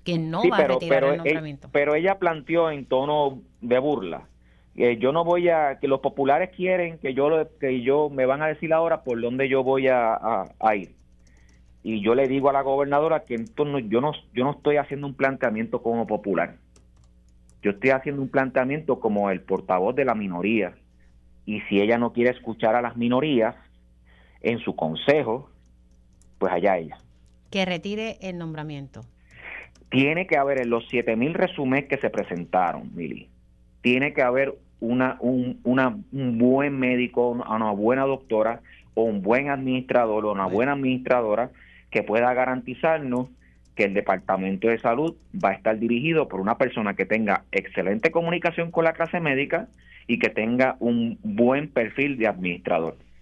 que no Sí, va a retirar el nombramiento. pero ella planteó en tono de burla. Yo no voy que los populares quieren que yo me van a decir ahora por dónde yo voy a ir. Y yo le digo a la gobernadora que entonces yo no estoy haciendo un planteamiento como popular. Yo estoy haciendo un planteamiento como el portavoz de la minoría. Y si ella no quiere escuchar a las minorías en su consejo, pues allá ella. Que retire el nombramiento. Tiene que haber en los 7,000 resúmenes que se presentaron, Mili, tiene que haber un buen médico, una buena doctora o un buen administrador o una buena administradora que pueda garantizarnos que el Departamento de Salud va a estar dirigido por una persona que tenga excelente comunicación con la clase médica y que tenga un buen perfil de administrador.